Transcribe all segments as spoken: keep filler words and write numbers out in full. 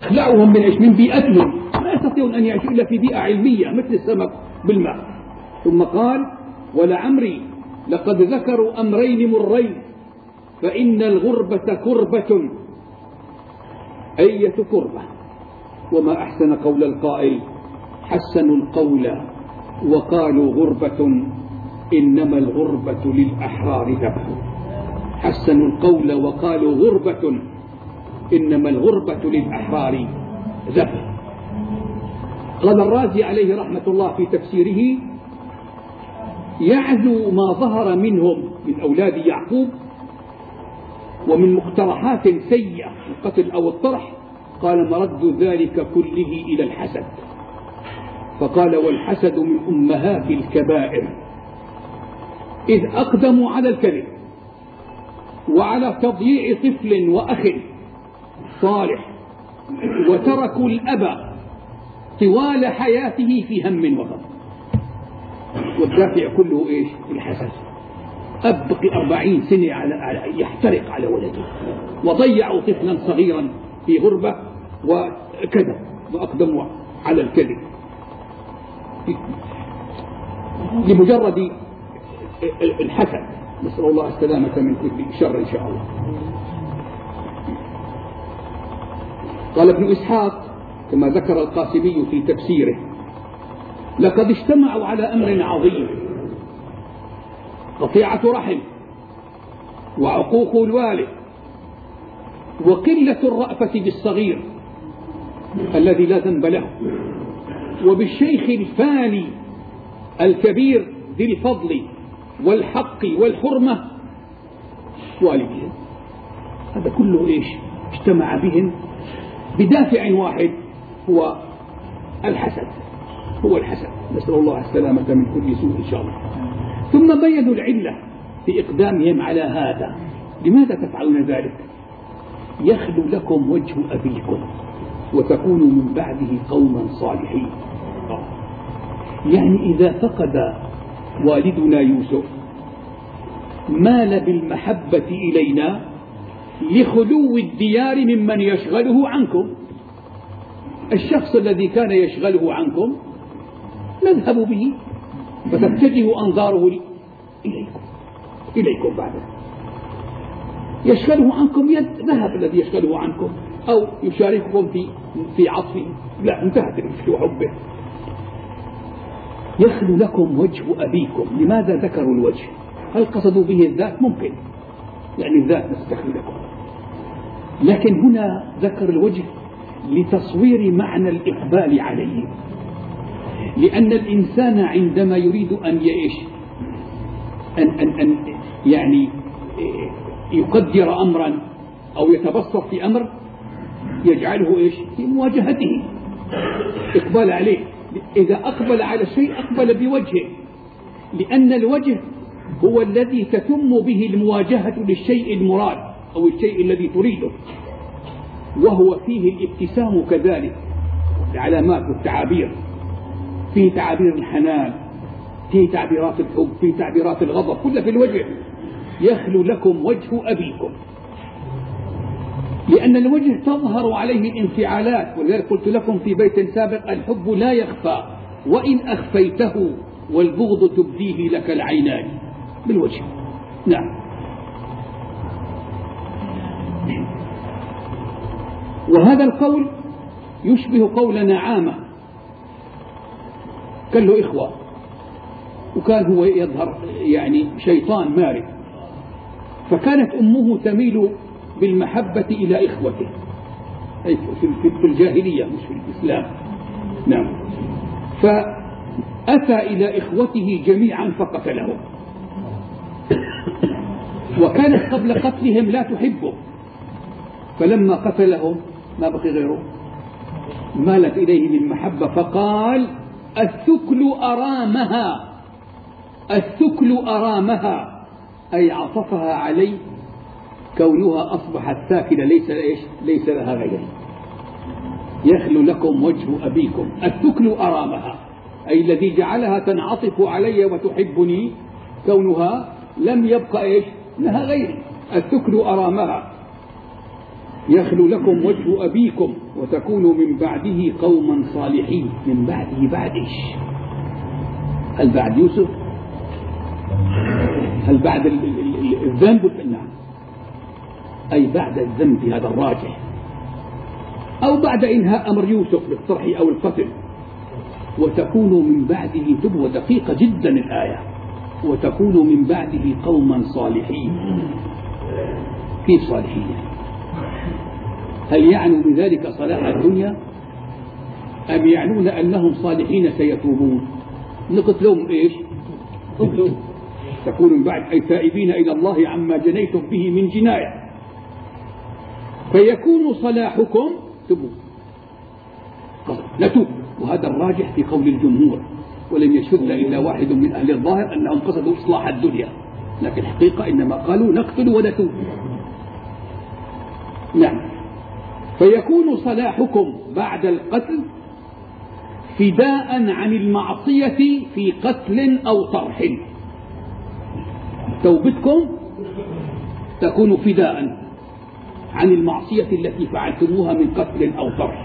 اخلعهم من ايش؟ من بيئتهم، لا يستطيعون ان يعيشوا الا في بيئه علميه مثل السمك بالماء. ثم قال: ولعمري لقد ذكروا امرين مرين فان الغربه كربه. اية كربه؟ وما احسن قول القائل: حسنوا القول وقالوا غربه انما الغربه للاحرار ذبح. حسنوا القول وقالوا غربه إنما الغربة للأحرار ذبح. قال الرازي عليه رحمة الله في تفسيره: يعزو ما ظهر منهم من أولاد يعقوب ومن مقترحات سيئة القتل أو الطرح، قال: مرد ذلك كله إلى الحسد. فقال: والحسد من أمهات الكبائر، إذ أقدموا على الكذب وعلى تضييع طفل وأخ صالح، وتركوا الأب طوال حياته في هم وغم. والدافع كله إيش؟ الحسد. أب بقي أربعين سنة على يحترق على ولده، وضيعوا طفلا صغيرا في غربة وكذب وأقدموا على الكذب لمجرد الحسد. نسأل الله السلامة من كل شر إن شاء الله. قال ابن إسحاق كما ذكر القاسمي في تفسيره: لقد اجتمعوا على أمر عظيم، قطيعة رحم وعقوق الوالد وقلة الرأفة بالصغير الذي لا ذنب له، وبالشيخ الفاني الكبير ذي الفضل والحق والحرمة والدهم. هذا كله إيش؟ اجتمع بهم بدافع واحد، هو الحسد. هو الحسد، نسأل الله السلامة من كل سوء إن شاء الله. ثم بينوا العلة في إقدامهم على هذا. لماذا تفعلون ذلك؟ يخلو لكم وجه أبيكم وتكونوا من بعده قوما صالحين. يعني إذا فقد والدنا يوسف مال بالمحبة إلينا لخلو الديار ممن يشغله عنكم. الشخص الذي كان يشغله عنكم نذهب به فتتجه أنظاره إليكم إليكم بعد يشغله عنكم. ذهب الذي يشغله عنكم أو يشارككم في في عطفه، لا، انتهت المشكلة وحبه. يخلو لكم وجه أبيكم. لماذا ذكروا الوجه؟ هل قصدوا به الذات؟ ممكن، يعني الذات نستخلو لكم، لكن هنا ذكر الوجه لتصوير معنى الإقبال عليه. لأن الإنسان عندما يريد أن يعيش أن, أن, أن يعني يقدر أمرا أو يتبسط في أمر يجعله إيش؟ في مواجهته، إقبال عليه. إذا أقبل على الشيء أقبل بوجهه، لأن الوجه هو الذي تتم به المواجهة للشيء المراد أو الشيء الذي تريده، وهو فيه الابتسام كذلك، العلامات والتعابير، فيه تعابير الحنان، فيه تعبيرات الحب، فيه تعبيرات الغضب، كلها في الوجه. يخلو لكم وجه أبيكم، لأن الوجه تظهر عليه الانفعالات. ولذلك قلت لكم في بيت سابق: الحب لا يخفى وإن أخفيته والبغض تبديه لك العينان. بالوجه. نعم. وهذا القول يشبه قول نعامة. كان له إخوة وكان هو يظهر يعني شيطان مارد، فكانت أمه تميل بالمحبة إلى إخوته، أي في الجاهلية مش في الإسلام. نعم. فأتى إلى إخوته جميعا فقتلهم، وكانت قبل قتلهم لا تحبه، فلما قتلهم ما بقي غيره، مالت إليه بالمحبة، فقال: الثكل أرامها. الثكل أرامها أي عطفها عليه، كونها أصبحت ثاكلة ليس إيش؟ ليس لها غير. يخلو لكم وجه أبيكم. الثكل أرامها أي الذي جعلها تنعطف علي وتحبني، كونها لم يبقى إيش؟ لها غيري. الثكل أرامها. يخلو لكم وجه أبيكم وتكونوا من بعده قوما صالحين. من بعده بعد إيش؟ هل بعد يوسف؟ هل بعد الذنب؟ نعم، أي بعد الذنب هذا الراجح، أو بعد إنهاء أمر يوسف بالطرح أو القتل. وتكونوا من بعده، تبوى دقيقة جدا الآية، وتكونوا من بعده قوما صالحين. كيف صالحين؟ هل يعنوا بذلك صلاح الدنيا أم يعنون أنهم صالحين سيتوبون؟ نقول لهم إيش؟ تكونوا من بعد أي تائبين إلى الله عما جنيتم به من جناية، فيكون صلاحكم تبوا نتوب. وهذا الراجح في قول الجمهور، ولم يشذ إلا واحد من أهل الظاهر أنهم قصدوا إصلاح الدنيا، لكن الحقيقة إنما قالوا نقتل ونتوب. نعم. فيكون صلاحكم بعد القتل فداء عن المعصية في قتل أو طرح. توبتكم تكون فداء عن المعصية التي فعلتموها من قتل أو طرح.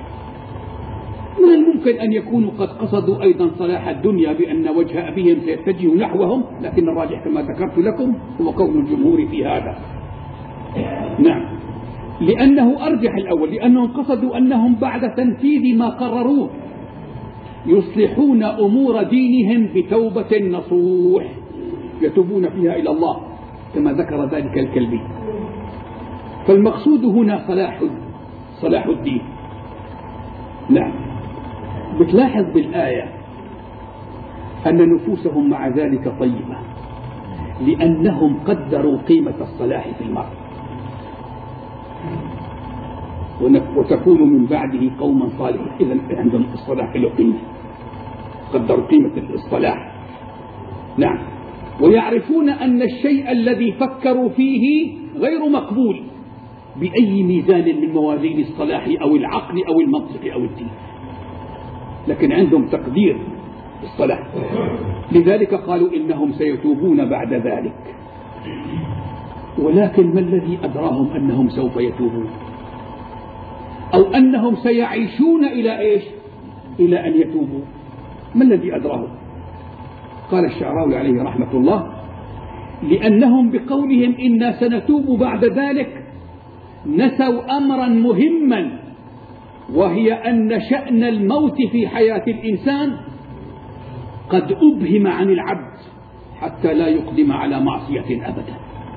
من الممكن أن يكونوا قد قصدوا أيضا صلاح الدنيا بأن وجه أبيهم سيتجه نحوهم، لكن الراجح كما ذكرت لكم هو قول الجمهور في هذا. نعم، لأنه أرجح الأول، لأنهم قصدوا أنهم بعد تنفيذ ما قرروه يصلحون أمور دينهم بتوبة نصوح يتوبون فيها إلى الله كما ذكر ذلك الكلبي. فالمقصود هنا صلاح صلاح الدين. نعم. بتلاحظ بالآية أن نفوسهم مع ذلك طيبة، لأنهم قدروا قيمة الصلاح في المرء. وتكونوا من بعده قوما صالحين، إذن عندهم الصلاح له قيمة، قدروا قيمة الصلاح. نعم. ويعرفون أن الشيء الذي فكروا فيه غير مقبول بأي ميزان من موازين الصلاح أو العقل أو المنطق أو الدين، لكن عندهم تقدير الصلاح. لذلك قالوا إنهم سيتوبون بعد ذلك. ولكن ما الذي أدراهم أنهم سوف يتوبون، أو أنهم سيعيشون إلى إيش؟ إلى أن يتوبوا؟ ما الذي أدراهم؟ قال الشعراوي عليه رحمة الله: لأنهم بقولهم إنا سنتوب بعد ذلك نسوا أمرا مهما، وهي أن شأن الموت في حياة الإنسان قد أبهم عن العبد حتى لا يقدم على معصية أبدا.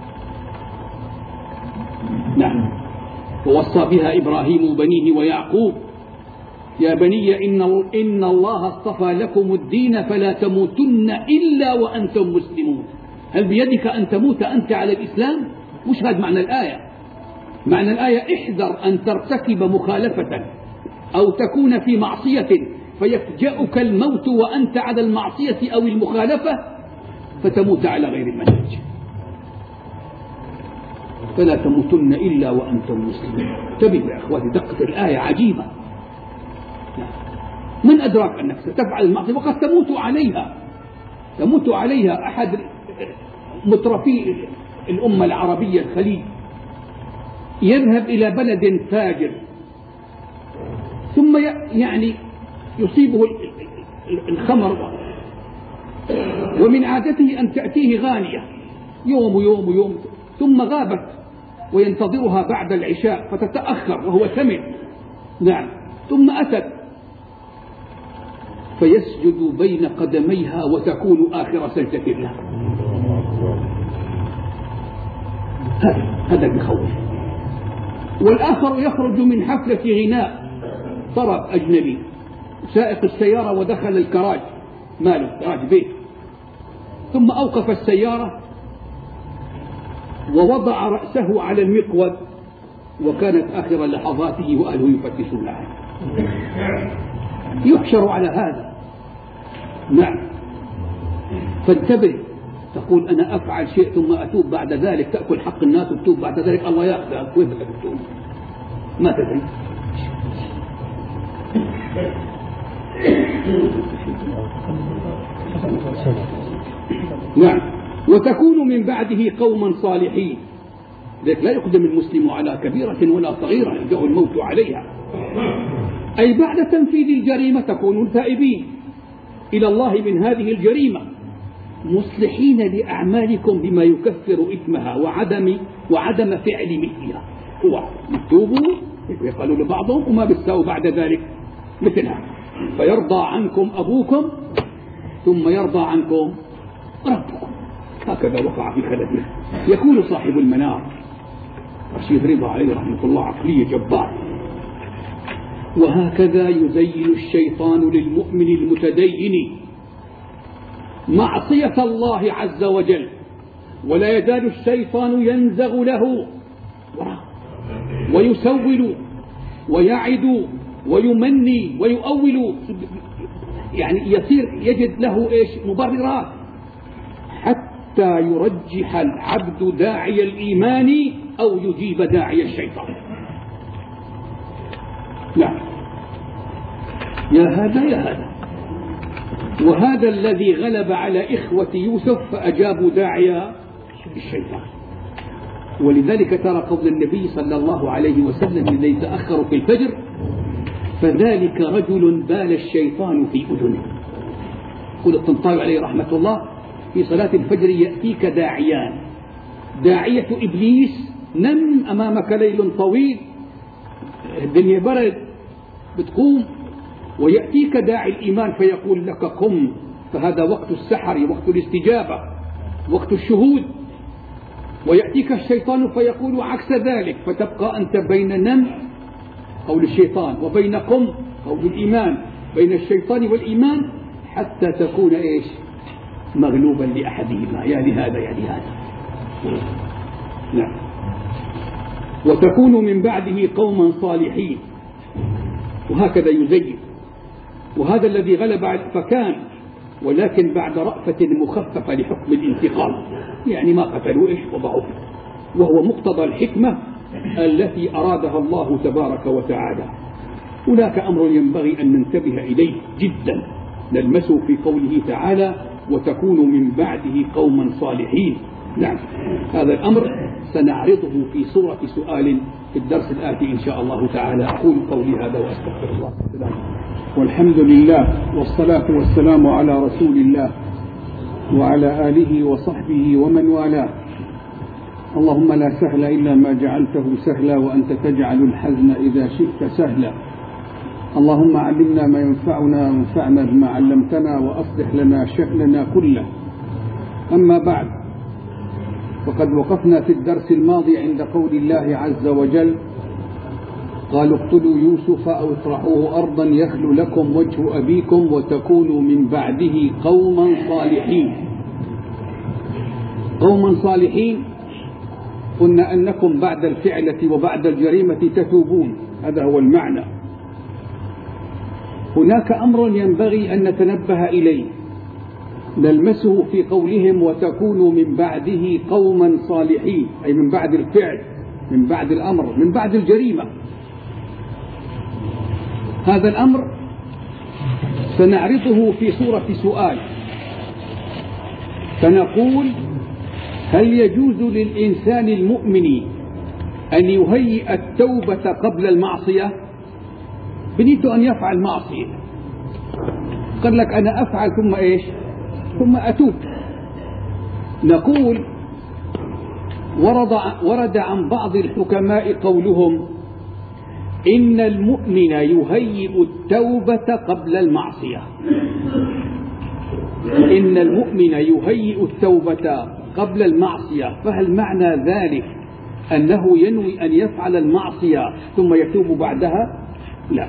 نعم. ووصى بها إبراهيم بنيه ويعقوب: يا بني إن, إن الله اصطفى لكم الدين فلا تموتن إلا وأنتم مسلمون. هل بيدك أن تموت أنت على الإسلام؟ مش هذا معنى الآية. معنى الآية: احذر أن ترتكب مخالفة أو تكون في معصية فيفجأك الموت وأنت على المعصية أو المخالفة فتموت على غير المنهج. فلا تموتن إلا وأنتم مسلمون. انتبهوا يا أخواتي، دقة الآية عجيبة. من أدراك أنك ستفعل المعصية وقد تموت عليها؟ تموت عليها. أحد مترفي الأمة العربية الخليج يذهب إلى بلد فاجر، ثم يعني يصيبه الخمر، ومن عادته أن تأتيه غانية يوم ويوم ويوم، ثم غابت وينتظرها بعد العشاء فتتأخر وهو ثمن. نعم. ثم أتت فيسجد بين قدميها وتكون آخر سجدة له. هذا بخوف. والآخر يخرج من حفلة غناء طرب أجنبي، سائق السيارة ودخل الكراج ماله كراج بيت، ثم أوقف السيارة ووضع رأسه على المقود، وكانت آخر لحظاته وأهله يفتشون عنه. يحشر على هذا. نعم. فانتبه، تقول أنا أفعل شيء ثم أتوب بعد ذلك، تأكل حق الناس وتتوب بعد ذلك الله يأخذ. وين بدك تتوب؟ ما تدري. نعم. وتكون من بعده قوما صالحين. ذلك لا يقدم المسلم على كبيرة ولا صغيرة يجاء الموت عليها. أي بعد تنفيذ الجريمة تكونوا تائبين إلى الله من هذه الجريمة، مصلحين لأعمالكم بما يكفر إثمها وعدم وعدم فعل مثلها. هو يتوبوا يقالوا لبعضهم وما بتساووا بعد ذلك مثلها، فيرضى عنكم أبوكم ثم يرضى عنكم ربكم. هكذا وقع في خلده. يقول صاحب المنار رشيد رضا عليه رحمة الله عقلية جبار: وهكذا يزين الشيطان للمؤمن المتدين معصية الله عز وجل، ولا يزال الشيطان ينزغ له ويسول ويعد ويمني ويؤول، يعني يصير يجد له إيش مبررات حتى يرجح العبد داعي الإيمان أو يجيب داعي الشيطان. لا، يا هذا يا هذا. وهذا الذي غلب على إخوة يوسف فأجابوا داعي الشيطان. ولذلك ترى قول النبي صلى الله عليه وسلم الذي يتأخر في الفجر: فذلك رجل بال الشيطان في أذنه. يقول الطنطاوي عليه رحمة الله: في صلاة الفجر يأتيك داعيان، داعية إبليس: نم أمامك ليل طويل، الدنيا برد بتقوم، ويأتيك داعي الإيمان فيقول لك قم، فهذا وقت السحر، وقت الاستجابة، وقت الشهود. ويأتيك الشيطان فيقول عكس ذلك، فتبقى أنت بين نم قول الشيطان وبين قم قول الإيمان، بين الشيطان والإيمان، حتى تكون إيش مغلوبا لأحدهما، يا لهذا يا لهذا. نعم. وتكون من بعده قوما صالحين، وهكذا يزين. وهذا الذي غلب فكان، ولكن بعد رأفة مخففة لحكم الانتقام، يعني ما قتلوا إيش وضعوا، وهو مقتضى الحكمة التي أرادها الله تبارك وتعالى. هناك أمر ينبغي أن ننتبه إليه جدا، نلمسه في قوله تعالى: وتكون من بعده قوما صالحين. نعم، هذا الأمر سنعرضه في صورة سؤال في الدرس الآتي إن شاء الله تعالى. أقول قولي هذا وأستغفر الله. والحمد لله والصلاة والسلام على رسول الله وعلى آله وصحبه ومن والاه. اللهم لا سهل إلا ما جعلته سهلا، وأنت تجعل الحزن إذا شئت سهلا. اللهم علمنا ما ينفعنا وانفعنا بما علمتنا، وأصلح لنا شأننا كله. أما بعد، فقد وقفنا في الدرس الماضي عند قول الله عز وجل: قالوا اقتلوا يوسف أو اطرحوه أرضا يخل لكم وجه أبيكم وتكونوا من بعده قوما صالحين. قوما صالحين، قلنا أنكم بعد الفعلة وبعد الجريمة تتوبون، هذا هو المعنى. هناك أمر ينبغي أن نتنبه إليه، نلمسه في قولهم: وتكونوا من بعده قوما صالحين، أي من بعد الفعل، من بعد الأمر، من بعد الجريمة. هذا الأمر سنعرضه في صورة سؤال، فنقول: هل يجوز للإنسان المؤمن أن يهيئ التوبة قبل المعصية؟ بنيت أن يفعل معصية، قال لك أنا أفعل ثم إيش ثم أتوب. نقول: ورد, ورد عن بعض الحكماء قولهم: إن المؤمن يهيئ التوبة قبل المعصية. إن المؤمن يهيئ التوبة قبل المعصية، فهل معنى ذلك أنه ينوي أن يفعل المعصية ثم يتوب بعدها؟ لا.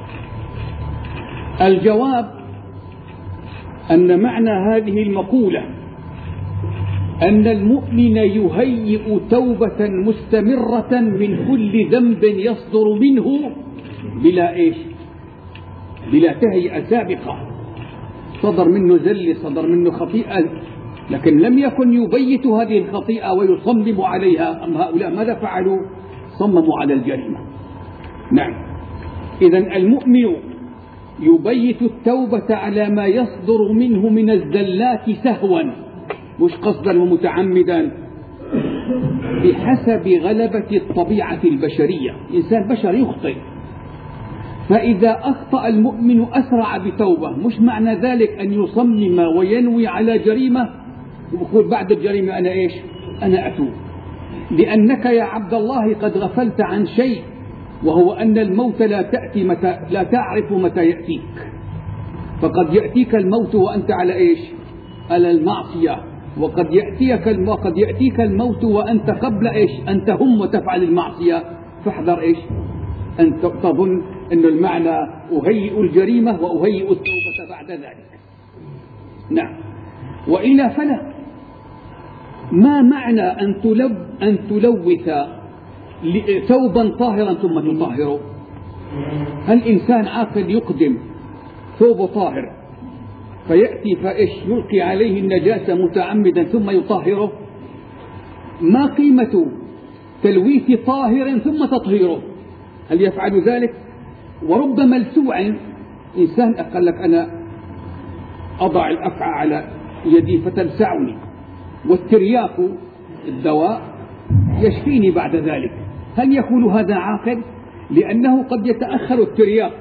الجواب أن معنى هذه المقولة أن المؤمن يهيئ توبة مستمرة من كل ذنب يصدر منه بلا إيش بلا تهيئة سابقة. صدر منه زل، صدر منه خطيئة، لكن لم يكن يبيت هذه الخطيئة ويصمم عليها. أم هؤلاء ماذا فعلوا؟ صمموا على الجريمة. نعم، إذن المؤمن يبيت التوبة على ما يصدر منه من الزلات سهوا، مش قصدا ومتعمدا، بحسب غلبة الطبيعة البشرية. إنسان بشر يخطئ، فإذا أخطأ المؤمن أسرع بتوبة. مش معنى ذلك أن يصمم وينوي على جريمة ويقول بعد الجريمة أنا إيش؟ أنا أتوب. لأنك يا عبد الله قد غفلت عن شيء، وهو أن الموت لا تأتي متى، لا تعرف متى يأتيك. فقد يأتيك الموت وأنت على إيش؟ على المعصية. وقد يأتيك وقد يأتيك الموت وأنت قبل إيش؟ أن تهم وتفعل المعصية. فاحذر إيش؟ أن تظن أن المعنى أهيئ الجريمة وأهيئ التوبة بعد ذلك. نعم. وإلا فلا. ما معنى أن تلو أن تلوث ثوبا طاهرا ثم تطهره؟ هل إنسان عاقل يقدم ثوب طاهر فيأتي فإيش يلقي عليه النجاسة متعمدا ثم يطهره؟ ما قيمة تلويث طاهر ثم تطهيره؟ هل يفعل ذلك؟ ورب ملسوع إنسان أقول لك أنا أضع الأفعى على يدي فتلسعني، والترياق الدواء يشفيني بعد ذلك. هل يقول هذا عاقل؟ لأنه قد يتأخر الترياق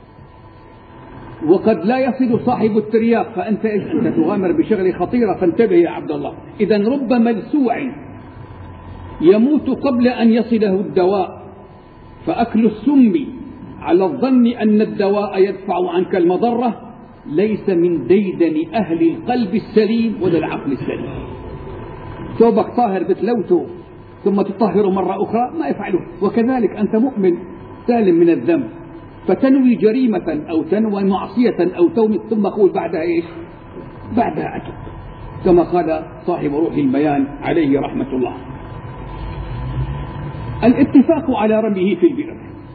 وقد لا يصل صاحب الترياق، فأنت أنت تغامر بشغلة خطيرة. فانتبه يا عبد الله. إذن رب ملسوع يموت قبل أن يصله الدواء، فأكل السم على الظن أن الدواء يدفع عنك المضرة ليس من ديدن أهل القلب السليم ولا العقل السليم. ثوبك طاهر بتلوته ثم تطهره مرة أخرى ما يفعله. وكذلك أنت مؤمن سالم من الذنب فتنوي جريمة أو تنوي معصية أو تومة ثم قول بعدها إيش؟ بعدها أتوب، كما قال صاحب روح البيان عليه رحمة الله. الاتفاق على رميه في البئر.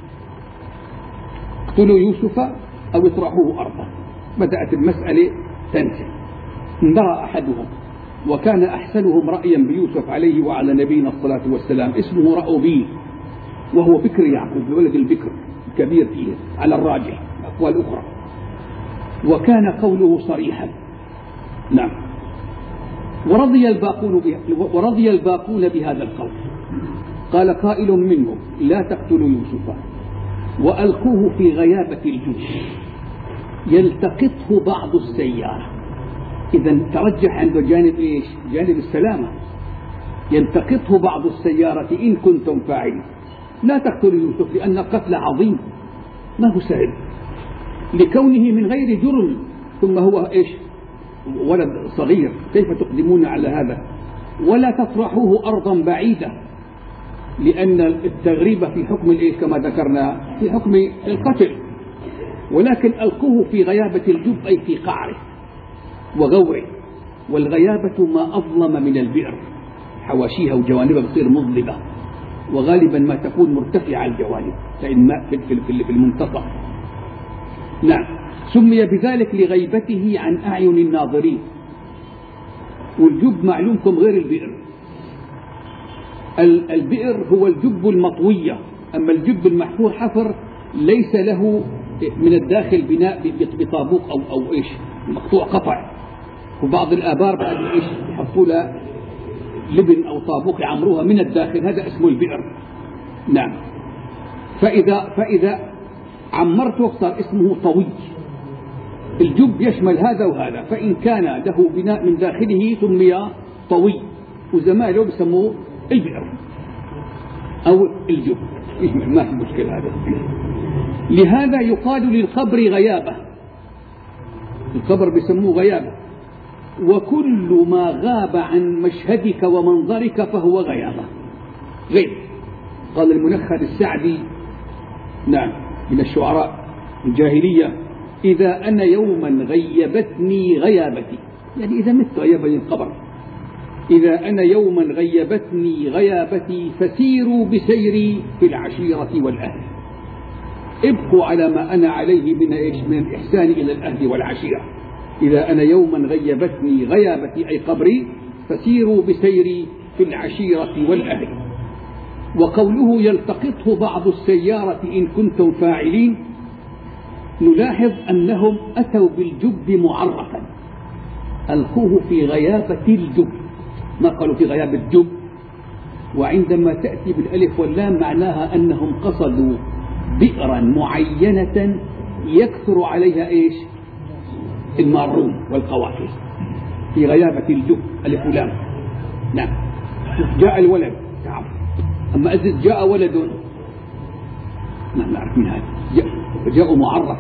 اقتلوا يوسف أو اطرحوه أرضا. بدأت المسألة تنزل. انبرأ أحدهم وكان أحسنهم رأيا بيوسف عليه وعلى نبينا الصلاة والسلام، اسمه رأوبيل، وهو بكر يعقوب ولد البكر كبير فيه على الراجح أقوال أخرى. وكان قوله صريحا. نعم. ورضي الباقون ورضي الباقون بهذا القول. قال قائل منهم لا تقتلوا يوسف وألقوه في غيابة الجيش يلتقطه بعض السيارة. إذا ترجح عنده جانب إيش؟ جانب السلامة. يلتقطه بعض السيارة إن كنتم فاعلين. لا تقتلوا يوسف لأن القتل عظيم ما هو سهل، لكونه من غير جرم، ثم هو إيش؟ ولد صغير، كيف تقدمون على هذا؟ ولا تطرحوه أرضا بعيدة، لأن التغريب في حكم الإيش كما ذكرنا في حكم القتل. ولكن ألقوه في غيابة الجب أي في قعره وغوره. والغيابة ما أظلم من البئر، حواشيها وجوانبها بتصير مظلمة، وغالبا ما تكون مرتفعة الجوانب لأن ماء في المنتصف. نعم. سمي بذلك لغيبته عن أعين الناظرين. والجب معلومكم غير البئر. البئر هو الجب المطوية، أما الجب المحفور حفر ليس له من الداخل بناء بطابوق أو أو إيش مقطوع قطع. وبعض الآبار بعد إيش يحطوا له لبن أو طابوق يعمروها من الداخل، هذا اسمه البئر. نعم. فإذا فإذا عمرته صار اسمه طوي. الجب يشمل هذا وهذا، فإن كان له بناء من داخله سمي طوي، وزماله بسموه البئر أو الجب، ما في مشكلة هذا. لهذا يقال للقبر غيابة. القبر بسموه غيابة. وكل ما غاب عن مشهدك ومنظرك فهو غيابة. غيب. قال المنخل السعدي نعم من الشعراء الجاهلية إذا أنا يوما غيبتني غيابتي، يعني إذا مت غيبني القبر. إذا أنا يوما غيبتني غيابتي فسيروا بسيري في العشيرة والأهل. ابقوا على ما أنا عليه من إيش؟ من الإحسان إلى الأهل والعشيرة. إذا أنا يوما غيبتني غيابتي أي قبري فسيروا بسيري في العشيرة والأهل. وقوله يلتقطه بعض السيارة إن كنتم فاعلين، نلاحظ أنهم أتوا بالجب معرفا، ألقوه في غيابة الجب، ما قالوا في غيابة الجب، وعندما تأتي بالألف واللام معناها أنهم قصدوا بئرا معينة يكثر عليها إيش؟ المارون والقوافل في غيابة الجب ألف ولام. نعم. جاء الولد تعرف، أما إذا جاء ولد ما نعرف من هذا، جاء, جاء معرف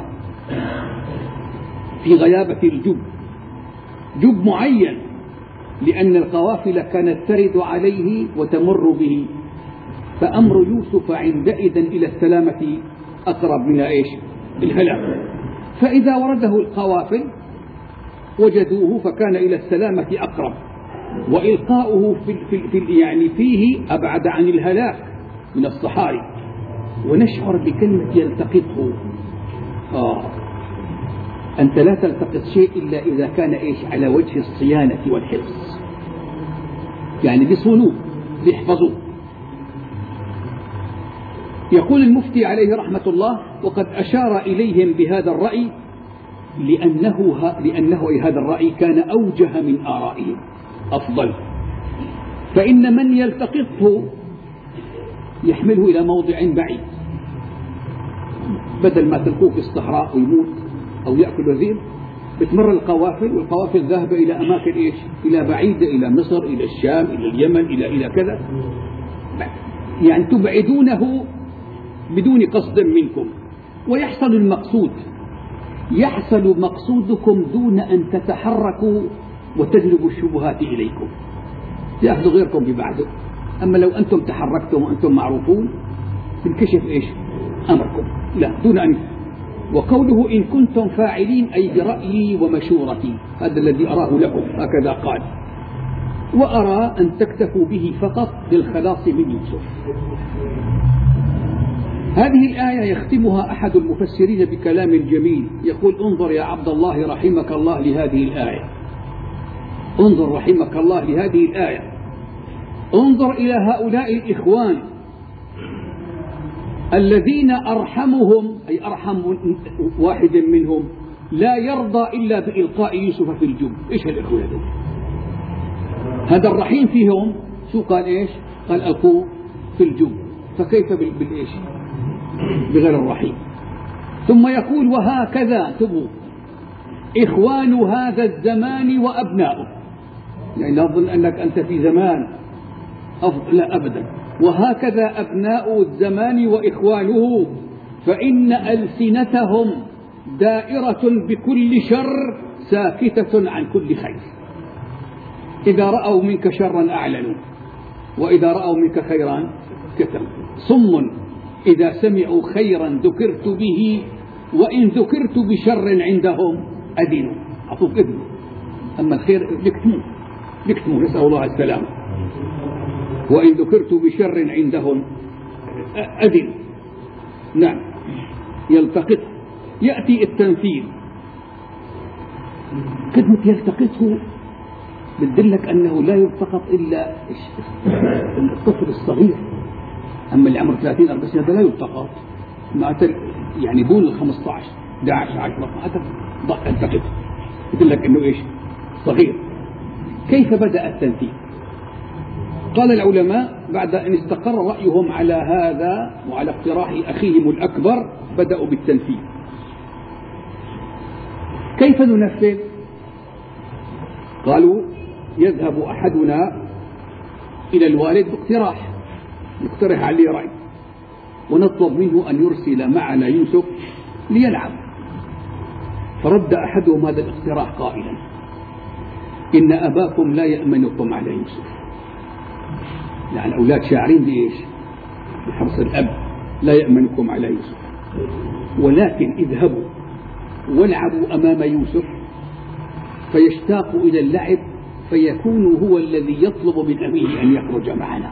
في غيابة الجب، جب معين، لأن القوافل كانت ترد عليه وتمر به، فأمر يوسف عندئذ إلى السلامة أقرب من إيش؟ الهلاك. فإذا ورده القوافل وجدوه فكان إلى السلامة أقرب، وإلقاؤه في في في يعني فيه أبعد عن الهلاك من الصحاري. ونشعر بكلمة يلتقطه. آه أنت لا تلتقط شيء إلا إذا كان إيش؟ على وجه الصيانة والحفظ، يعني بيصونوه بيحفظوه. يقول المفتي عليه رحمة الله: وقد أشار إليهم بهذا الرأي لأنه, لأنه هذا الرأي كان أوجه من آرائهم، أفضل. فإن من يلتقطه يحمله إلى موضع بعيد، بدل ما تلقوه في الصحراء ويموت أو يأكل الذئب، بتمر القوافل، والقوافل ذاهبة إلى أماكن إيش؟ إلى بعيدة، إلى مصر، إلى الشام، إلى اليمن، إلى إلى كذا، يعني تبعدونه بدون قصد منكم، ويحصل المقصود، يحصل مقصودكم دون أن تتحركوا وتجلبوا الشبهات إليكم، يأخذ غيركم ببعضه. أما لو أنتم تحركتم وأنتم معروفون تنكشف إيش؟ أمركم، لا دون أن. وقوله إن كنتم فاعلين أي برأيي ومشورتي، هذا الذي أراه لكم، هكذا قال. وأرى أن تكتفوا به فقط للخلاص من يوسف. هذه الآية يختمها أحد المفسرين بكلام جميل، يقول: انظر يا عبد الله رحمك الله لهذه الآية، انظر رحمك الله لهذه الآية، انظر إلى هؤلاء الإخوان الذين أرحمهم، أي أرحم واحد منهم، لا يرضى إلا بإلقاء يوسف في الجب. إيش الإخوة هذول؟ هذا الرحيم فيهم شو قال؟ إيش قال؟ ألقوه في الجب. فكيف بالإيش؟ بغير الرحيم. ثم يقول: وهكذا تبوا إخوان هذا الزمان وأبناؤه، يعني لا تظن أنك أنت في زمان أفضل، لا أبدا. وهكذا أبناء الزمان وإخوانه، فإن ألسنتهم دائرة بكل شر ساكتة عن كل خير. إذا رأوا منك شرا أعلنوا، وإذا رأوا منك خيرا كتموا. صم إذا سمعوا خيرا ذكرت به، وإن ذكرت بشر عندهم أذنوا، أعطوك إذن. أما الخير يكتموه يكتموه، نسأل الله السلامة. وإن ذكرت بشر عندهم أذنوا. نعم. يلتقط، يأتي التنفيذ. كلمة يلتقطه بتدلك أنه لا يلتقط إلا الطفل الصغير، أما اللي عمره ثلاثين أربعين سنة لا يلتقط، ما يعني دون ال خمسة عشر أحد عشر عشرة ما ضع يلتقط، يدلك أنه إيش؟ صغير. كيف بدأ التنفيذ؟ قال العلماء: بعد أن استقر رأيهم على هذا وعلى اقتراح أخيهم الأكبر بدأوا بالتنفيذ. كيف ننفذ؟ قالوا: يذهب أحدنا إلى الوالد باقتراح، يقترح عليه رأي، ونطلب منه أن يرسل معنا يوسف ليلعب. فرد أحدهم هذا الاقتراح قائلا: إن أباكم لا يأمنكم على يوسف. يعني الأولاد شاعرين بإيش؟ بحرص الأب، لا يأمنكم على يوسف، ولكن اذهبوا والعبوا أمام يوسف فيشتاق إلى اللعب، فيكون هو الذي يطلب من أبيه أن يخرج معنا.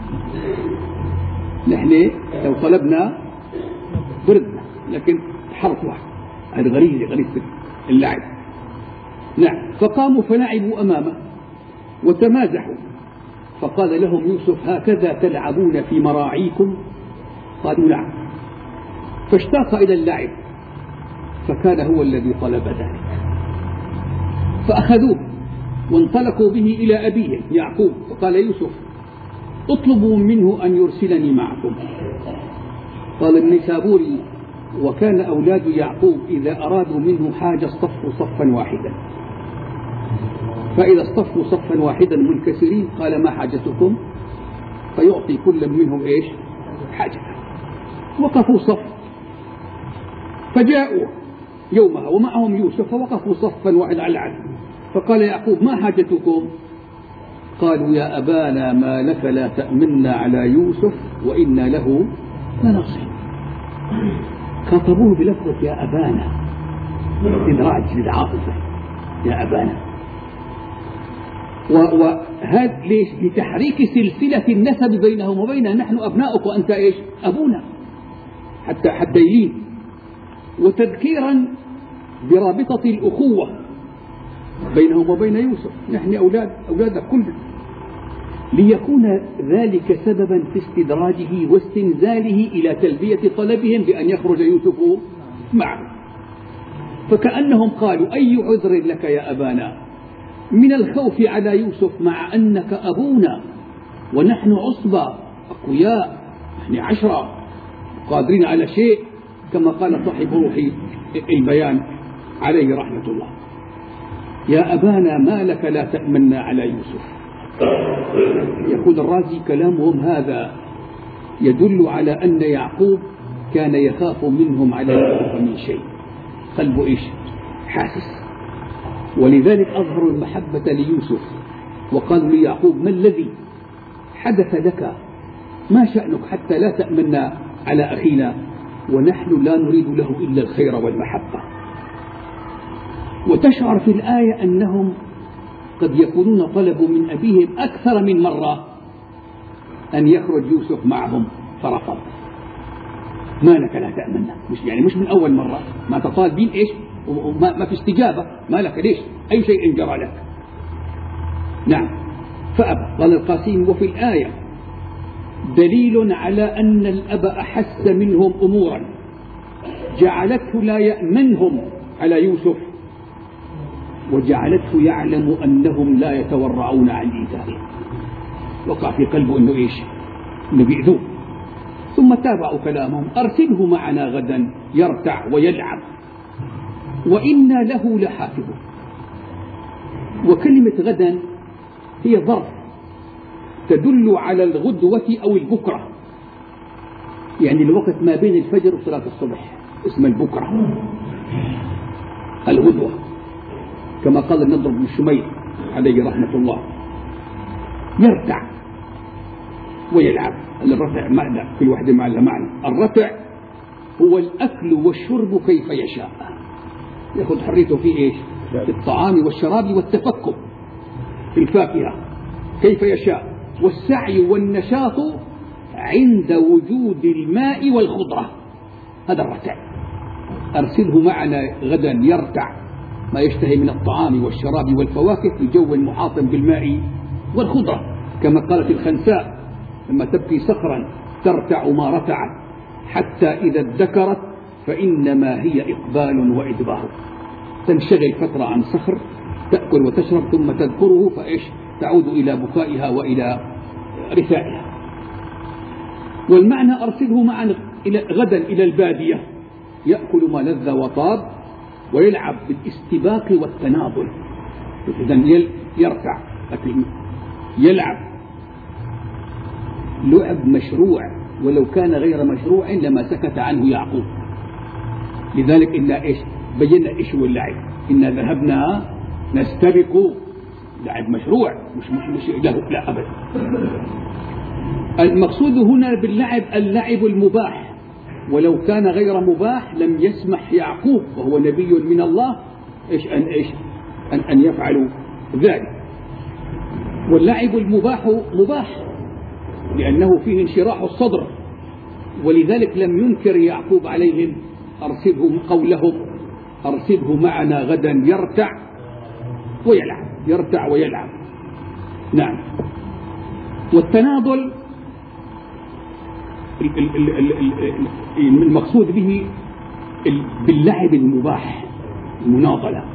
نحن لو طلبنا بردنا، لكن حرف واحد، هذا غريزة غريزة اللعب. نعم. فقاموا فلعبوا أمامه وتمازحوا، فقال لهم يوسف: هكذا تلعبون في مراعيكم؟ قالوا: نعم. فاشتاق إلى اللعب، فكان هو الذي طلب ذلك، فأخذوه وانطلقوا به إلى أبيه يعقوب، فقال يوسف: اطلبوا منه أن يرسلني معكم. قال النيسابوري: وكان أولاد يعقوب إذا أرادوا منه حاجة اصطفوا صفا واحدا، فإذا اصطفوا صفا واحدا منكسرين قال: ما حاجتكم؟ فيعطي كل منهم إيش؟ حاجة. وقفوا صف، فجاءوا يومها ومعهم يوسف فوقفوا صفا واحد على العدل، فقال يعقوب: ما حاجتكم؟ قالوا: يا أبانا ما لك لا تأمنا على يوسف وإنا له لنصيب. خاطبوه بلفظة يا أبانا، إدراج للعاطفة، يا أبانا. وهذا ليش؟ لتحريك سلسلة النسب بينهم وبيننا، نحن أبناؤك وأنت إيش؟ أبونا، حتى حتى يلين، وتذكيرا برابطة الأخوة بينهم وبين يوسف، نحن أولاد أولادك كلنا، ليكون ذلك سببا في استدراجه واستنزاله إلى تلبية طلبهم بأن يخرج يوسف معه. فكأنهم قالوا: أي عذر لك يا أبانا من الخوف على يوسف مع أنك أبونا ونحن عصبة أقوياء، نحن عشرة قادرين على شيء، كما قال صاحب روح البيان عليه رحمة الله: يا أبانا ما لك لا تأمنا على يوسف. يقول الرازي: كلامهم هذا يدل على أن يعقوب كان يخاف منهم على يوسف من شيء، قلبه إيش؟ حاسس، ولذلك أظهروا المحبة ليوسف وقالوا ليعقوب: ما الذي حدث لك؟ ما شأنك حتى لا تأمنا على أخينا ونحن لا نريد له إلا الخير والمحبة. وتشعر في الآية أنهم قد يكونون طلبوا من أبيهم أكثر من مرة أن يخرج يوسف معهم فرفض. ما لك لا تأمنا، مش يعني مش من أول مرة، ما تطالبين إيش وما ما في استجابة، ما لك ليش؟ أي شيء جرى لك. نعم، فأبى. قال القاسم: وفي الآية دليل على أن الأب أحس منهم أمورا جعلته لا يأمنهم على يوسف، وجعلته يعلم أنهم لا يتورعون عن إيذائه. وقع في قلبه أنه إيش؟ أنه بيأذوه. ثم تابعوا كلامهم: أرسله معنا غدا يرتع ويلعب وإنا له لحافظون. وكلمة غدا هي ظرف تدل على الغدوة أو البكرة، يعني الوقت ما بين الفجر وصلاة الصبح اسم البكرة، الغدوة، كما قال النضر بن شميل عليه رحمة الله: يرتع ويلعب. الرتع معنى كل واحد مع معنى. الرتع هو الأكل والشرب كيف يشاء، يأخذ حريته في إيش؟ في الطعام والشراب والتفكك في الفاكهة كيف يشاء، والسعي والنشاط عند وجود الماء والخضرة، هذا الرتع. أرسله معنا غدا يرتع، ما يشتهي من الطعام والشراب والفواكه في جو محاط بالماء والخضرة، كما قالت الخنساء لما تبكي صخرا: ترتع ما رتعت حتى إذا ادكرت فإنما هي إقبال وإدبار. تنشغل فترة عن صخر، تأكل وتشرب، ثم تذكره فإيش؟ تعود إلى بكائها وإلى رثائها. والمعنى: أرسله معنا غدا إلى البادية يأكل ما لذ وطاب ويلعب بالاستباق والتناضل. إذن يرتع، يلعب، لعب مشروع، ولو كان غير مشروع لما سكت عنه يعقوب. لذلك إلا إيش؟ بينا إيش هو اللعب: إنا ذهبنا نستبق، لعب مشروع، مش مش مش له لا أبدا. المقصود هنا باللعب اللعب المباح، ولو كان غير مباح لم يسمح يعقوب وهو نبي من الله إيش أن إيش أن أن يفعلوا ذلك. واللعب المباح مباح لأنه فيه انشراح الصدر، ولذلك لم ينكر يعقوب عليهم أرسله قولهم: أرسله معنا غدا يرتع ويلعب، يرتع ويلعب. نعم. والتناضل المقصود به باللعب المباح، المناضلة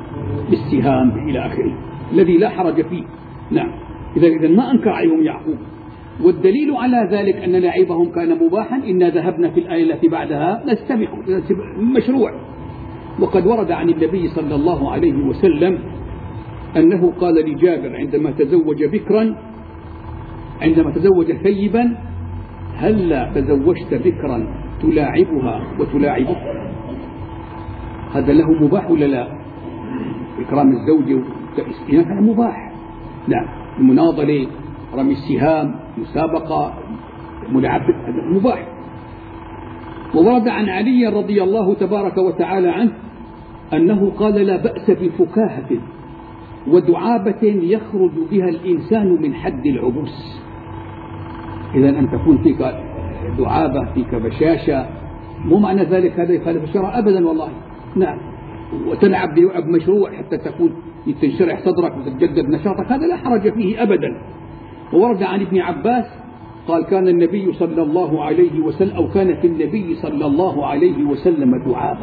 بالسهام إلى آخره، الذي لا حرج فيه. نعم. إذا إذا ما أنكر عليهم يعقوب، والدليل على ذلك أن لعبهم كان مباحا إنا ذهبنا في الآية التي بعدها نستبق مشروع. وقد ورد عن النبي صلى الله عليه وسلم أنه قال لجابر عندما تزوج بكرا عندما تزوج ثيبا هلا تزوجت بكرا تلاعبها وتلاعبك؟ هذا له مباح ولا لا؟ إكرام الزوج هذا مباح. نعم، المناضلة، رمي السهام، مسابقة، ملاعبة، هذا مباح. وورد عن علي رضي الله تبارك وتعالى عنه أنه قال لا بأس بفكاهة ودعابة يخرج بها الإنسان من حد العبوس. إذا أن تكون فيك دعابة، فيك بشاشة، مو معنى ذلك هذا يخالف الشرع أبدا والله. نعم، وتلعب بلعب مشروع حتى تكون تنشرح صدرك وتتجدد نشاطك، هذا لا حرج فيه أبدا. وورد عن ابن عباس قال كان النبي صلى الله عليه وسلم أو كان في النبي صلى الله عليه وسلم دعابة،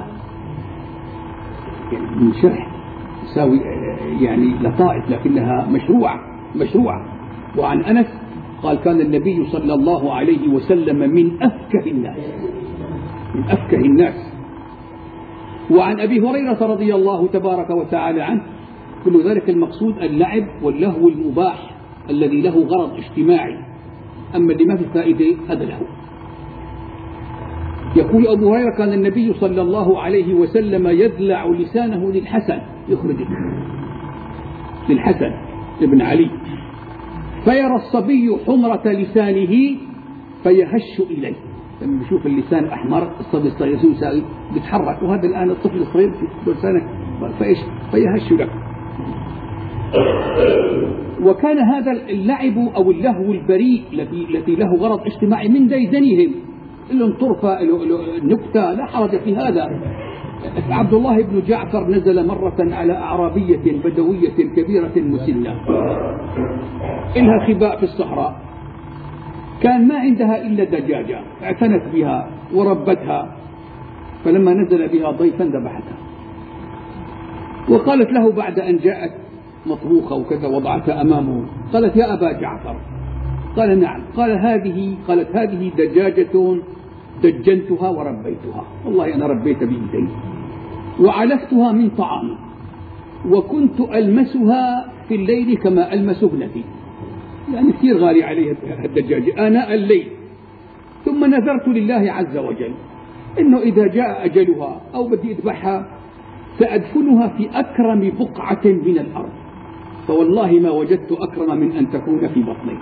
يعني من شرح تساوي يعني لطائف لكنها مشروعة مشروعة. وعن أنس قال كان النبي صلى الله عليه وسلم من أفكه الناس من أفكه الناس. وعن أبي هريرة رضي الله تبارك وتعالى عنه كل ذلك المقصود اللعب واللهو المباح الذي له غرض اجتماعي، أما اللي ما في فائدة هذا له. يقول أبو هريرة كان النبي صلى الله عليه وسلم يذلع لسانه للحسن، يخرج للحسن ابن علي، فيرى الصبي حمرة لسانه فيهش إليه. لما يشوف اللسان أحمر الصبي الصغير بيتحرك، وهذا الآن الطفل الصغير في لسانك فإيش فيهش لك. وكان هذا اللعب أو اللهو البريء الذي له غرض اجتماعي من ديدنهم، لهم طرفة النكتة، لا حرج في هذا. عبد الله بن جعفر نزل مرة على أعرابية بدوية كبيرة مسنة إلها خباء في الصحراء، كان ما عندها إلا دجاجة اعتنت بها وربتها، فلما نزل بها ضيفا ذبحتها، وقالت له بعد أن جاءت مطبوخة وكذا وضعتها أمامه، قالت يا أبا جعفر، قال نعم، قال هذه قالت هذه دجاجة دجنتها وربيتها، والله أنا ربيت بيدي وعلفتها من طعامي، وكنت ألمسها في الليل كما ألمس ابنتي، يعني كثير غالي عليها الدجاجة آناء الليل، ثم نذرت لله عز وجل إنه إذا جاء أجلها أو بدي أذبحها سأدفنها في أكرم بقعة من الأرض، فوالله ما وجدت أكرم من أن تكون في بطني.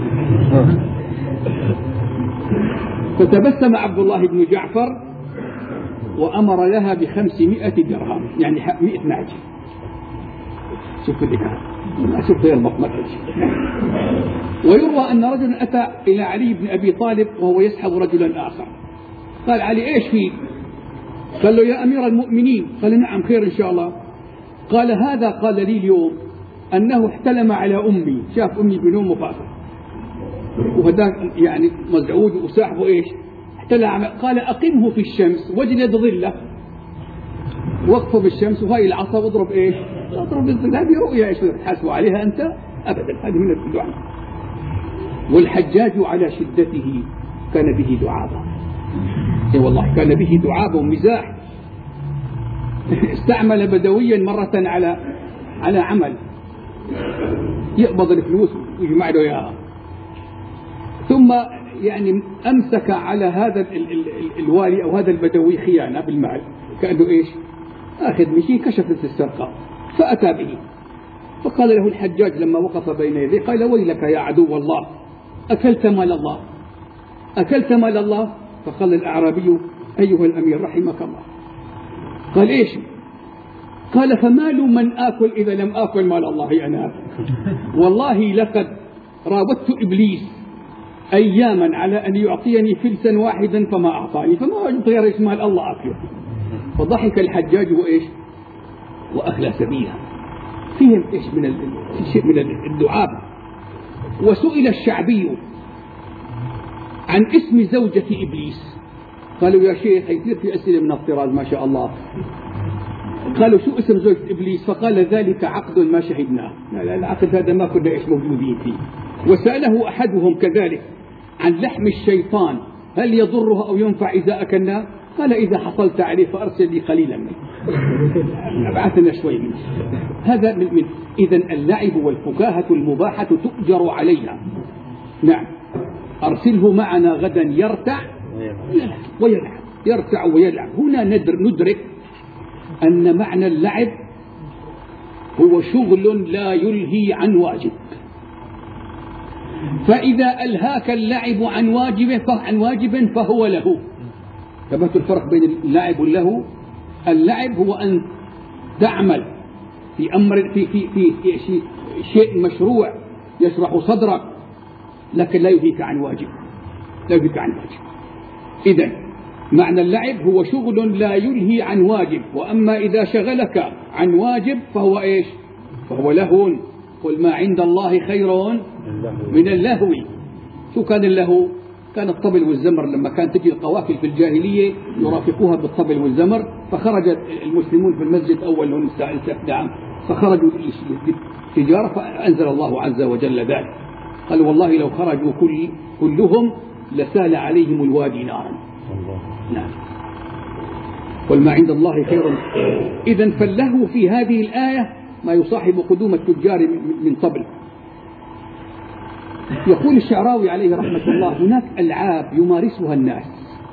فتبسم عبد الله بن جعفر وأمر لها بخمسمائة درهم، يعني مئة نعجة. شوف الإكرام، شوف هي البطنة. ويروى أن رجلا أتى إلى علي بن أبي طالب وهو يسحب رجلا آخر، قال علي إيش فيه؟ قال له يا أمير المؤمنين، قال نعم خير إن شاء الله. قال هذا قال لي اليوم أنه احتلم على أمي، شاف أمي بنوم وفاته، وهذاك يعني مزعوج وصاحبه إيش احتلم. قال أقمه في الشمس واجلد ظله، وقفه بالشمس وهاي العصا واضرب إيش اضرب الظل. هذه رؤيا إيش تحاسب عليها أنت؟ أبدا، هذه من الدعاء. والحجاج على شدته كان به دعابة، اي والله كان به دعابة ومزاح. استعمل بدويا مرة على على عمل يقبض الفلوس ويجمع له اياها، ثم يعني امسك على هذا ال ال ال الوالي او هذا البدوي خيانة بالمال، كأنه ايش اخذ مشي، كشفت السرقة فأتى به، فقال له الحجاج لما وقف بين يديه قال ويلك يا عدو الله، أكلت مال الله أكلت مال الله. فقال الأعرابي أيها الأمير رحمك الله. قال إيش؟ قال فمال من آكل إذا لم آكل مال الله أنا آكل. والله لقد راودت إبليس أياما على أن يعطيني فلسا واحدا فما أعطاني، فما وجدت غير مال الله أكله. فضحك الحجاج وإيش وأخلى سبيلا. فيهم إيش من شيء من الدعاب. وسئل الشعبي عن اسم زوجة إبليس، قالوا يا شيخ يصير في أسئلة من الطراز ما شاء الله. قالوا شو اسم زوجة إبليس؟ فقال ذلك عقد ما شهدناه. لا لا العقد هذا ما كنا إيش موجودين فيه، وسأله أحدهم كذلك عن لحم الشيطان هل يضره أو ينفع إذا أكلناه؟ قال إذا حصلت عليه فأرسل لي قليلا منه، أبعثنا شوي منه. هذا من, من إذن اللعب والفكاهة المباحة تؤجر عليها. نعم، أرسله معنا غدا يرتع ويلعب، يرتع ويلعب. هنا ندرك أن معنى اللعب هو شغل لا يلهي عن واجب، فإذا ألهاك اللعب عن واجب عن واجب فهو له. ثبت الفرق بين اللعب واللهو. اللعب هو أن تعمل في أمر في في في شيء, شيء مشروع يشرح صدرك، لكن لا يلهيك عن واجب، لا يلهيك عن واجب. إذن معنى اللعب هو شغل لا يلهي عن واجب، وأما إذا شغلك عن واجب فهو إيش؟ فهو لهو. قل ما عند الله خير من اللهو. شو كان اللهو؟ كان الطبل والزمر. لما كانت تجي القوافل في الجاهلية يرافقوها بالطبل والزمر، فخرج المسلمون في المسجد أول هون الساعة نعم فخرجوا للتجارة، فأنزل الله عز وجل ذلك. قال والله لو خرجوا كل كلهم لسال عليهم الوادي نارا. نعم. قل ما عند الله خير. إذن فاللهو في هذه الآية ما يصاحب قدوم التجار من طبل. يقول الشعراوي عليه رحمة الله هناك ألعاب يمارسها الناس،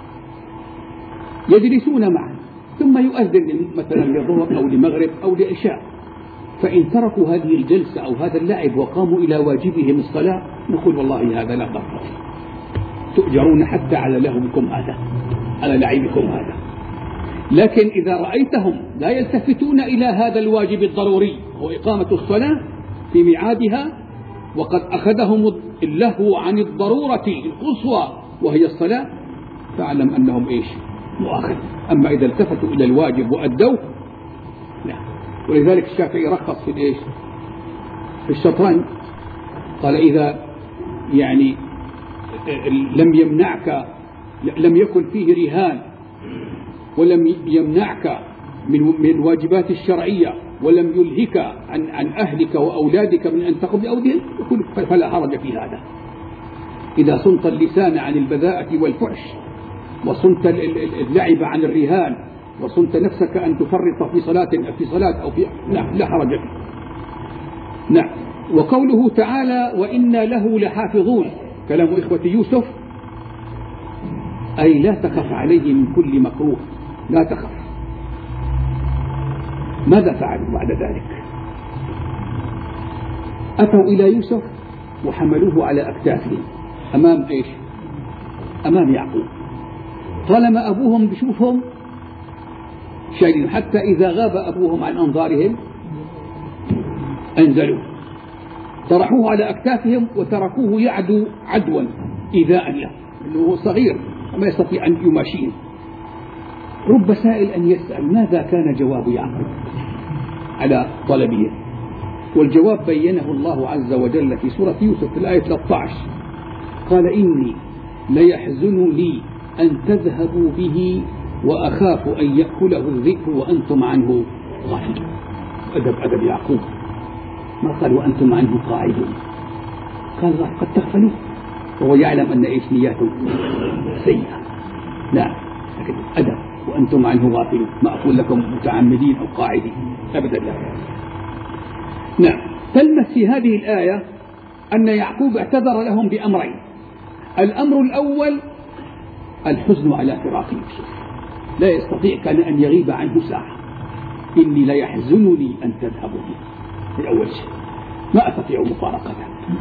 يجلسون معا ثم يؤذن مثلا لظهر أو لمغرب أو لعشاء، فإن تركوا هذه الجلسة أو هذا اللعب وقاموا إلى واجبهم الصلاة نقول والله هذا لا ضرر، تؤجرون حتى على لهوكم هذا، على لعبكم هذا. لكن إذا رأيتهم لا يلتفتون إلى هذا الواجب الضروري وإقامة الصلاة في ميعادها، وقد أخذهم اللهو عن الضرورة القصوى وهي الصلاة، فاعلم أنهم إيش؟ مؤاخذ. أما إذا التفتوا إلى الواجب وأدوه لا. ولذلك الشافعي رخص في الإيش؟ في الشطرنج، قال إذا يعني لم يمنعك، لم يكن فيه رهان ولم يمنعك من الواجبات الشرعية ولم يلهك عن عن أهلك وأولادك من أن تقضي أوديهم فلا حرج في هذا. إذا صنت اللسان عن البذاءة والفحش، وصنت اللعب عن الرهان، وصنت نفسك أن تفرط في صلاة في صلاة أو في لا, لا حرج فيه. نعم. وقوله تعالى وإنا له لحافظون، كلام إخوة يوسف، أي لا تخف عليه من كل مكروه، لا تخف. ماذا فعلوا بعد ذلك؟ أتوا إلى يوسف وحملوه على أكتافهم أمام إيش؟ أمام يعقوب. طالما أبوهم بشوفهم شايلين، حتى إذا غاب أبوهم عن أنظارهم أنزلوا، طرحوه على أكتافهم وتركوه يعدو عدوا إيذاء له، لأنه صغير وما يستطيع أن يماشيه. رب سائل أن يسأل ماذا كان جواب يعقوب على طلبه، والجواب بينه الله عز وجل في سورة يوسف في الآية ثلاثة عشر، قال إني ليحزنني أن تذهبوا به وأخاف أن يأكله الذئب وأنتم عنه غافلون. أدب أدب يعقوب، ما قال وأنتم عنه قاعدون، قال قد تغفلوا وهو يعلم أن إيش نياته سيئة. نعم، لكن أدب وأنتم عنه غافلون، ما أقول لكم متعمدين أو قاعدين أبدا لا. نعم. تلمس في هذه الآية أن يعقوب اعتذر لهم بأمرين. الأمر الأول الحزن على فراق يوسف، لا يستطيع كان أن يغيب عنه ساعة. إني ليحزنني أن تذهبوا به، في أول شيء ما أستطيع مفارقته.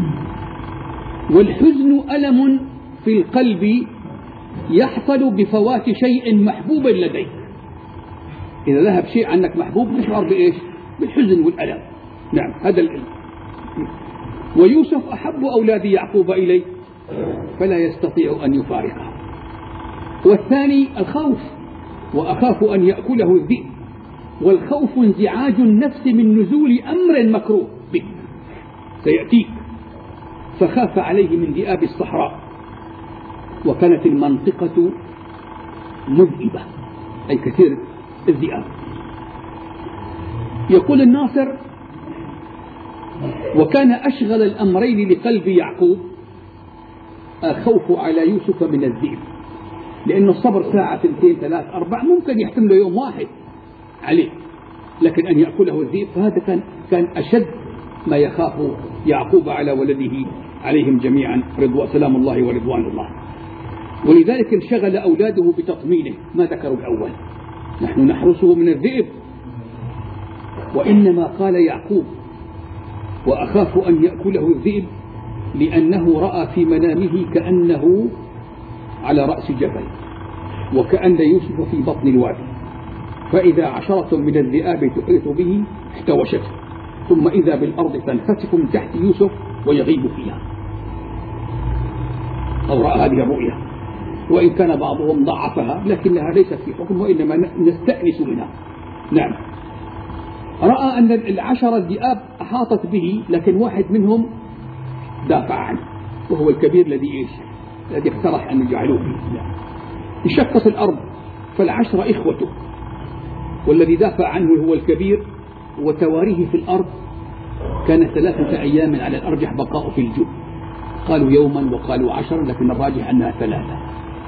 والحزن ألم في القلب يحصل بفوات شيء محبوب لديك. إذا ذهب شيء عنك محبوب تشعر بإيش؟ بالحزن والألم. نعم، هذا الألم. ويوسف أحب أولاد يعقوب إليه فلا يستطيع أن يفارقه. والثاني الخوف، وأخاف أن يأكله الذئب. والخوف انزعاج النفس من نزول أمر مكروه بك سيأتيك، فخاف عليه من ذئاب الصحراء، وكانت المنطقة مذئبة أي كثير الذئاب. يقول الناصر وكان أشغل الأمرين لقلب يعقوب الخوف على يوسف من الذئب، لأن الصبر ساعة اثنتين ثلاث أربع ممكن يحتمله يوم واحد عليه، لكن أن يأكله الذئب فهذا كان كان أشد ما يخاف يعقوب على ولده عليهم جميعا رضوان سلام الله ورضوان الله. ولذلك انشغل أولاده بتطمينه، ما ذكروا الأول نحن نحرسه من الذئب، وإنما قال يعقوب وأخاف أن يأكله الذئب لأنه رأى في منامه كأنه على رأس جبل وكأن يوسف في بطن الوادي، فإذا عشرة من الذئاب تحيط به احتوشته، ثم إذا بالأرض تنخسف من تحت يوسف ويغيب فيها، أو رأى هذه الرؤيا، وإن كان بعضهم ضعفها لكنها ليست في حكم وإنما نستأنس منها. نعم، رأى أن العشرة الذئاب أحاطت به، لكن واحد منهم دافع عنه وهو الكبير الذي إيش الذي اقترح أن يجعلوه فيه. انشقت الأرض فالعشرة إخوته، والذي دافع عنه هو الكبير، وتواريه في الأرض كان ثلاثة أيام على الأرجح بقاء في الجب، قالوا يوما وقالوا عشرا لكن الراجح أنها ثلاثة.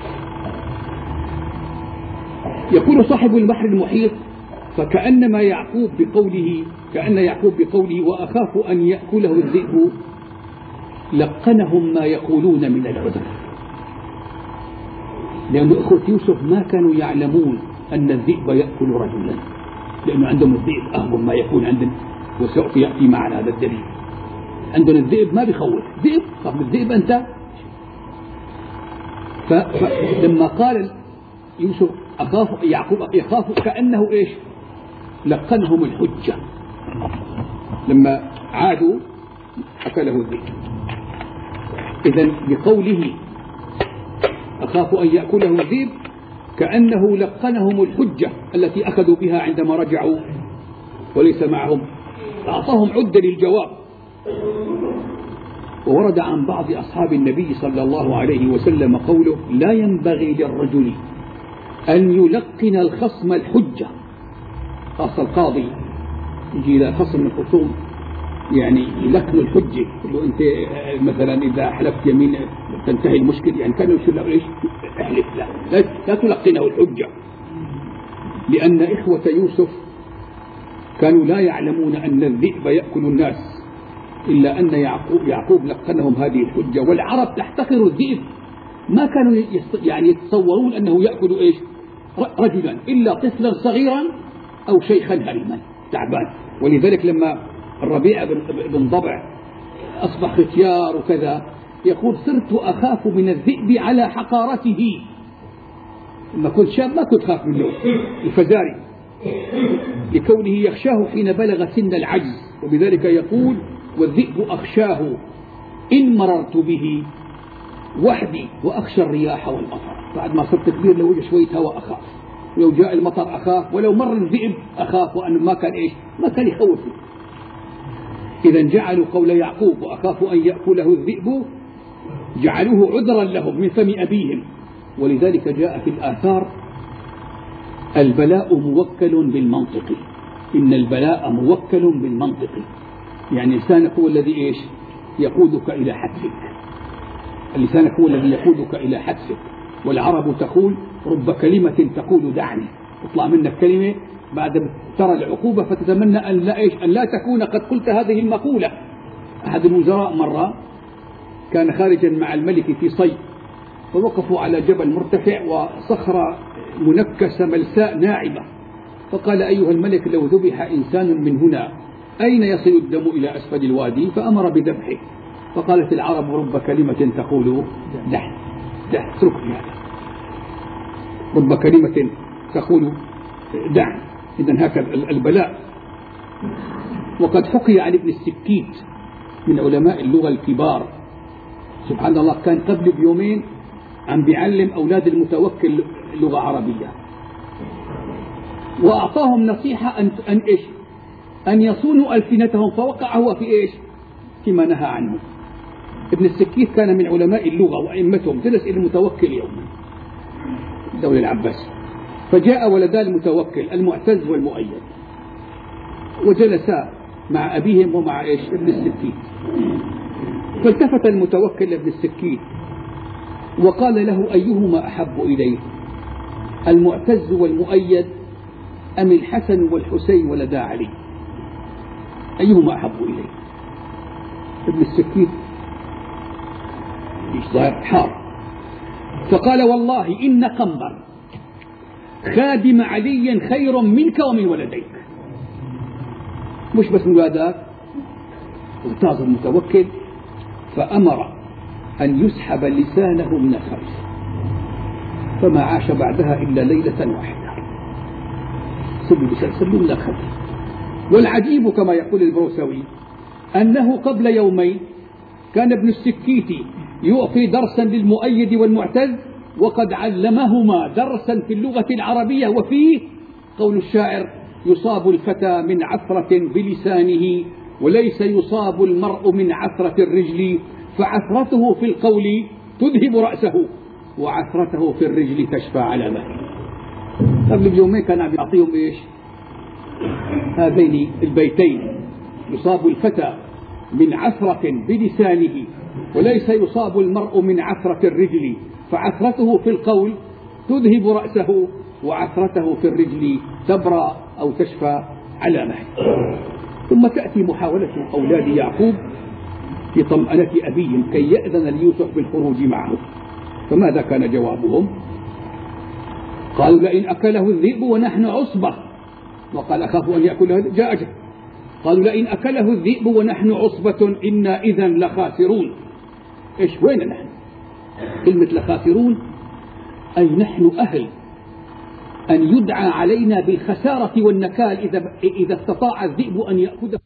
يقول صاحب البحر المحيط فكأنما يعقوب بقوله كأن يعقوب بقوله وأخاف أن يأكله الذئب لقنهم ما يقولون من العذر، لأن أخوة يوسف ما كانوا يعلمون أن الذئب يأكل رجلا، لأنه عندهم الذئب أهون ما يكون عندنا، وسوف يأتي معنا هذا الدليل. عندنا الذئب ما بيخوف، ذئب طب الذئب أنت. فلما قال يوسف أخاف يعقوب يخاف كأنه إيش لقنهم الحجة، لما عادوا أكله الذئب. إذن بقوله أخاف أن يأكله الذئب كأنه لقنهم الحجة التي أخذوا بها عندما رجعوا وليس معهم، أعطاهم عدة للجواب. وورد عن بعض أصحاب النبي صلى الله عليه وسلم قوله لا ينبغي للرجل أن يلقن الخصم الحجة، خاصة القاضي يجي إلى خصم من الخصوم يعني يلقن الحجة، يقول أنت مثلا إذا حلفت يمين تنتهي المشكلة، يعني كانوا يقول له إيش احلف، لا لا تلقنه الحجة، لأن إخوة يوسف كانوا لا يعلمون أن الذئب يأكل الناس، إلا أن يعقوب, يعقوب لقنهم هذه الحجة. والعرب تحتقر الذئب، ما كانوا يعني يتصورون أنه يأكل إيش رجلا إلا طفلا صغيرا أو شيخا هرما تعبان. ولذلك لما الربيع بن ضبع أصبح ختيار وكذا يقول صرت أخاف من الذئب على حقارته، لما كنت شاب ما كنت خاف منه الفزاري، لكونه يخشاه حين بلغ سن العجز، وبذلك يقول والذئب أخشاه إن مررت به وحدي وأخشى الرياح والمطر. بعد ما صرت كبير لو وجه شوية هواء أخاف، ولو جاء المطر أخاف، ولو مر الذئب أخاف، وأنه ما كان إيش ما كان يخوفه. إذا جعلوا قول يعقوب وأخاف أن يأكله الذئب جعلوه عذرا لهم من فم أبيهم. ولذلك جاء في الآثار البلاء موكل بالمنطق، إن البلاء موكل بالمنطق، يعني لسانك هو الذي إيش يقودك إلى حتفك، لسانك هو الذي يقودك إلى حتفك. والعرب تقول رب كلمة تقول دعني، تطلع منك كلمة بعد ترى العقوبة فتتمنى أن لا, إيش أن لا تكون قد قلت هذه المقولة. أحد الوزراء مرة كان خارجا مع الملك في صيد، فوقفوا على جبل مرتفع وصخرة منكسة ملساء ناعمة، فقال أيها الملك لو ذبح إنسان من هنا أين يصل الدم إلى أسفل الوادي؟ فأمر بذبحه. فقالت العرب رب كلمة تقول دع دع اترك هذا، رب كلمة تقول دع. إذن هكذا البلاء. وقد حكي عن ابن السكيت من علماء اللغة الكبار سبحان الله، كان قبل بيومين عم بيعلم أولاد المتوكل لغة عربية، وأعطاهم نصيحة أن أن إيش أن يصونوا ألسنتهم، فوقع هو في إيش فيما نهى عنه. ابن السكيت كان من علماء اللغة وأئمتهم، جلس إلى المتوكل يوما دولة العباس، فجاء ولدا المتوكل المعتز والمؤيد وجلسا مع أبيهم ومع إيش؟ ابن السكين. فالتفت المتوكل لابن السكين وقال له: أيهما أحب إليه، المعتز والمؤيد أم الحسن والحسين ولدا علي؟ أيهما أحب إليه؟ ابن السكين ظاهر حار، فقال: والله إن قنبر خادم علي خير منك ومن ولديك. مش بس من ولدك. اغتاظ المتوكل فأمر أن يسحب لسانه من الخلف، فما عاش بعدها إلا ليلة واحدة. سلوا من الخلف. والعجيب كما يقول البروسوي أنه قبل يومين كان ابن السكيت يعطي درسا للمؤيد والمعتز، وقد علمهما درسا في اللغة العربية، وفيه قول الشاعر: يصاب الفتى من عثرة بلسانه وليس يصاب المرء من عثرة الرجل، فعثرته في القول تذهب رأسه وعثرته في الرجل تشفى علامه. قبل بيومين كان عم يعطيهم ايش؟ هذين البيتين: يصاب الفتى من عثرة بلسانه وليس يصاب المرء من عثرة الرجل، فعثرته في القول تذهب رأسه وعثرته في الرجل تبرأ أو تشفى علامه. ثم تأتي محاولة أولاد يعقوب في طمأنة أبيهم كي يأذن ليوسف بالخروج معه. فماذا كان جوابهم؟ قالوا: لئن أكله الذئب ونحن عصبة. وقال: أخاف أن يأكله جاء أجل. قالوا: لئن أكله الذئب ونحن عصبة إنا إذا لخاسرون. إيش وين نحن؟ كلمة لخاسرون أي نحن أهل أن يدعى علينا بالخسارة والنكال إذا إذا استطاع الذئب أن يأخذه.